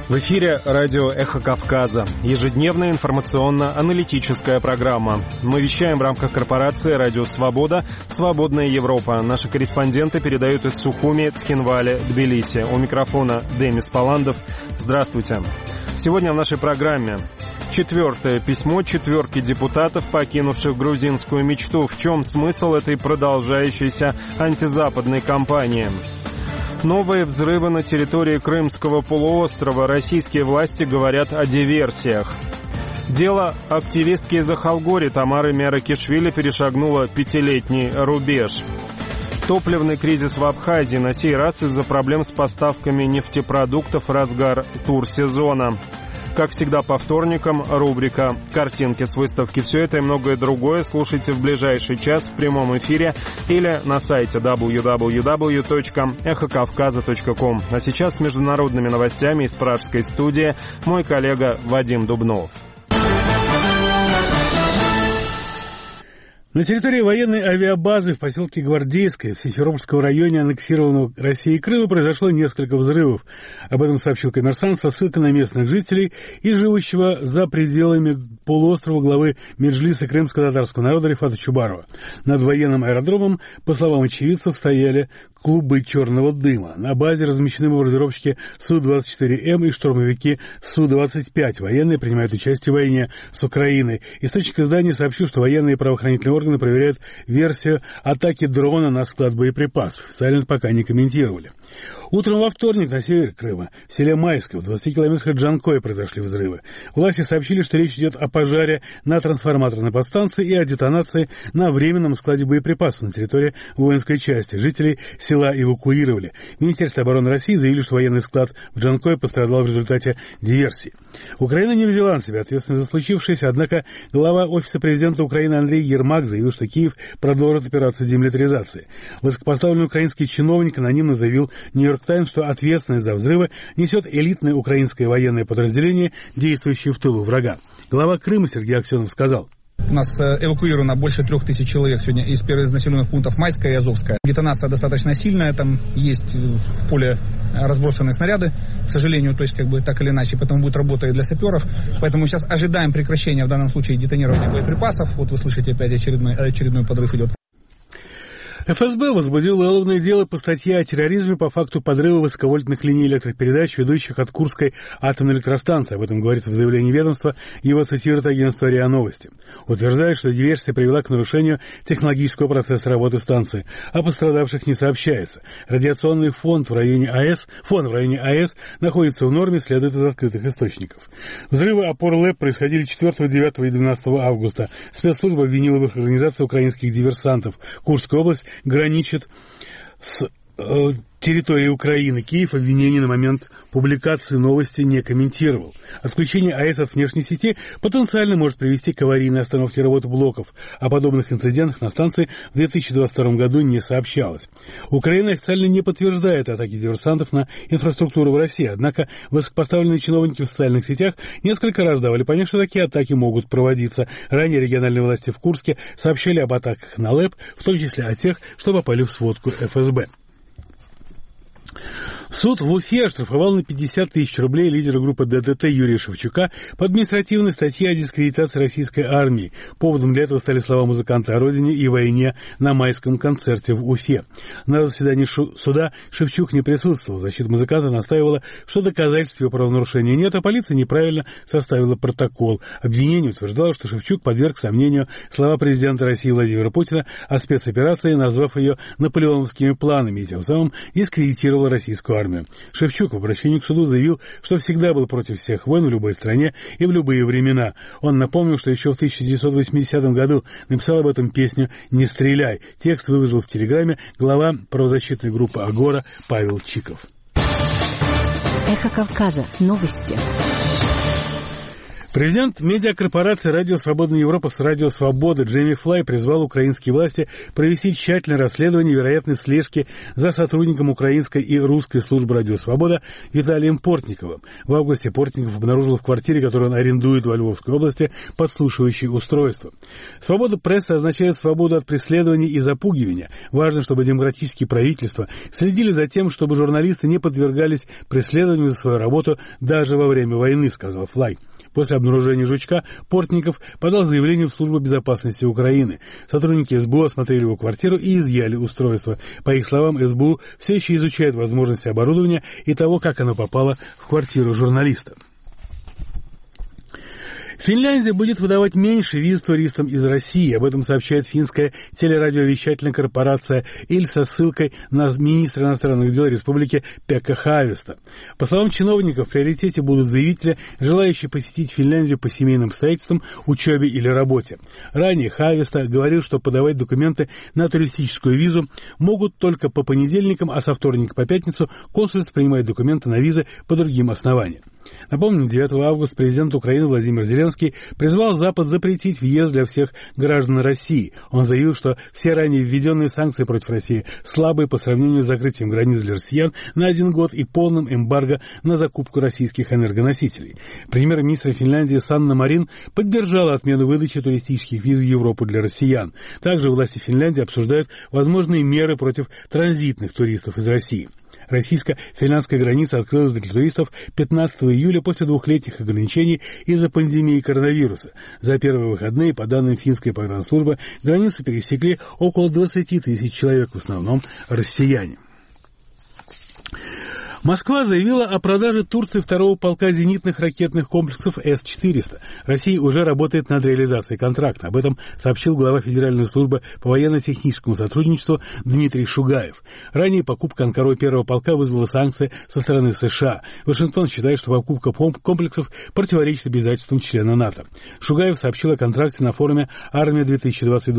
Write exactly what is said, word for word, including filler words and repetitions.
В эфире радио «Эхо Кавказа». Ежедневная информационно-аналитическая программа. Мы вещаем в рамках корпорации «Радио Свобода», «Свободная Европа». Наши корреспонденты передают из Сухуми, Цхинвали, Тбилиси. У микрофона Демис Паландов. Здравствуйте. Сегодня в нашей программе четвертое письмо четверки депутатов, покинувших грузинскую мечту. В чем смысл этой продолжающейся антизападной кампании? Новые взрывы на территории Крымского полуострова. Российские власти говорят о диверсиях. Дело активистки из Ахалгори Тамары Мяракишвили перешагнуло пятилетний рубеж. Топливный кризис в Абхазии, на сей раз из-за проблем с поставками нефтепродуктов в разгар турсезона. Как всегда по вторникам, рубрика «Картинки с выставки». Все это и многое другое слушайте в ближайший час в прямом эфире или на сайте дабл ю дабл ю дабл ю точка эхо кавказа точка ком. А сейчас с международными новостями из пражской студии мой коллега Вадим Дубнов. На территории военной авиабазы в поселке Гвардейское в Симферопольском районе аннексированного Россией Крыма произошло несколько взрывов. Об этом сообщил «Коммерсант» со ссылкой на местных жителей и живущего за пределами полуострова главы Меджлиса крымско-татарского народа Рифата Чубарова. Над военным аэродромом, по словам очевидцев, стояли клубы черного дыма. На базе размещены бомбардировщики Су двадцать четыре эм и штурмовики Су двадцать пять. Военные принимают участие в войне с Украиной. Источник издания сообщил, что военные и правоохранительные органы проверяют версию атаки дрона на склад боеприпасов. Официально пока не комментировали. Утром во вторник на севере Крыма, в селе Майское, в двадцати километрах от Джанкоя, произошли взрывы. Власти сообщили, что речь идет о пожаре на трансформаторной подстанции и о детонации на временном складе боеприпасов на территории воинской части. Жителей села эвакуировали. Министерство обороны России заявили, что военный склад в Джанкое пострадал в результате диверсии. Украина не взяла на себя ответственность за случившееся, однако глава Офиса президента Украины Андрей Ермак заявил, что Киев продолжит операцию демилитаризации. Высокопоставленный украинский чиновник анонимно заявил «Нью-Йорк Таймс», что ответственность за взрывы несет элитное украинское военное подразделение, действующее в тылу врага. Глава Крыма Сергей Аксенов сказал: у нас эвакуировано больше трех тысяч человек сегодня из первых населенных пунктов Майская и Азовская. Детонация достаточно сильная, там есть в поле разбросанные снаряды, к сожалению, то есть как бы так или иначе, поэтому будет работа и для саперов. Поэтому сейчас ожидаем прекращения в данном случае детонирования боеприпасов. Вот вы слышите, опять очередной, очередной подрыв идет. эф эс бэ возбудил уголовное дело по статье о терроризме по факту подрыва высоковольтных линий электропередач, ведущих от Курской атомной электростанции. Об этом говорится в заявлении ведомства, его цитирует агентство РИА Новости. Утверждает, что диверсия привела к нарушению технологического процесса работы станции. О пострадавших не сообщается. Радиационный фон в районе АЭС, фон в районе АЭС находится в норме, следует из открытых источников. Взрывы опор ЛЭП происходили четвёртого, девятого и двенадцатого августа. Спецслужба обвинила в их организации украинских диверсантов. Курская область граничит с э, территорией Украины. Киев обвинение на момент публикации новости не комментировал. Отключение АЭС от внешней сети потенциально может привести к аварийной остановке работы блоков. О подобных инцидентах на станции в две тысячи двадцать втором году не сообщалось. Украина официально не подтверждает атаки диверсантов на инфраструктуру в России, однако высокопоставленные чиновники в социальных сетях несколько раз давали понять, что такие атаки могут проводиться. Ранее региональные власти в Курске сообщали об атаках на ЛЭП, в том числе о тех, что попали в сводку эф эс бэ. Суд в Уфе оштрафовал на пятьдесят тысяч рублей лидера группы дэ дэ тэ Юрия Шевчука по административной статье о дискредитации российской армии. Поводом для этого стали слова музыканта о родине и войне на майском концерте в Уфе. На заседании суда Шевчук не присутствовал. Защита музыканта настаивала, что доказательств его правонарушения нет, а полиция неправильно составила протокол. Обвинение утверждало, что Шевчук подверг сомнению слова президента России Владимира Путина о спецоперации, назвав ее наполеоновскими планами и тем самым дискредитировал российскую армию. Шевчук в обращении к суду заявил, что всегда был против всех войн в любой стране и в любые времена. Он напомнил, что еще в тысяча девятьсот восьмидесятом году написал об этом песню «Не стреляй». Текст выложил в Телеграме глава правозащитной группы «Агора» Павел Чиков. Эхо Кавказа. Новости. Президент медиакорпорации «Радио Свободная Европа» с «Радио Свобода» Джейми Флай призвал украинские власти провести тщательное расследование вероятной слежки за сотрудником украинской и русской службы «Радио Свобода» Виталием Портниковым. В августе Портников обнаружил в квартире, которую он арендует во Львовской области, подслушивающие устройства. Свобода прессы означает свободу от преследования и запугивания. Важно, чтобы демократические правительства следили за тем, чтобы журналисты не подвергались преследованию за свою работу даже во время войны, сказал Флай. После обнаружения жучка Портников подал заявление в Службу безопасности Украины. Сотрудники эс бэ у осмотрели его квартиру и изъяли устройство. По их словам, эс бэ у все еще изучает возможности оборудования и того, как оно попало в квартиру журналиста. Финляндия будет выдавать меньше виз туристам из России. Об этом сообщает финская телерадиовещательная корпорация «Иль» со ссылкой на министра иностранных дел республики Пекка Хааvisto. По словам чиновников, в приоритете будут заявители, желающие посетить Финляндию по семейным обстоятельствам, учебе или работе. Ранее Хааvisto говорил, что подавать документы на туристическую визу могут только по понедельникам, а со вторника по пятницу консульство принимает документы на визы по другим основаниям. Напомню, девятого августа президент Украины Владимир Зеленский призвал Запад запретить въезд для всех граждан России. Он заявил, что все ранее введенные санкции против России слабые по сравнению с закрытием границ для россиян на один год и полным эмбарго на закупку российских энергоносителей. Премьер-министр Финляндии Санна Марин поддержала отмену выдачи туристических виз в Европу для россиян. Также власти Финляндии обсуждают возможные меры против транзитных туристов из России. Российско-финляндская граница открылась для туристов пятнадцатого июля после двухлетних ограничений из-за пандемии коронавируса. За первые выходные, по данным финской погранслужбы, границу пересекли около двадцати тысяч человек, в основном россияне. Москва заявила о продаже Турции второго полка зенитных ракетных комплексов эс четыреста. Россия уже работает над реализацией контракта. Об этом сообщил глава Федеральной службы по военно-техническому сотрудничеству Дмитрий Шугаев. Ранее покупка Анкарой первого полка вызвала санкции со стороны США. Вашингтон считает, что покупка комплексов противоречит обязательствам члена НАТО. Шугаев сообщил о контракте на форуме «Армия-две тысячи двадцать два».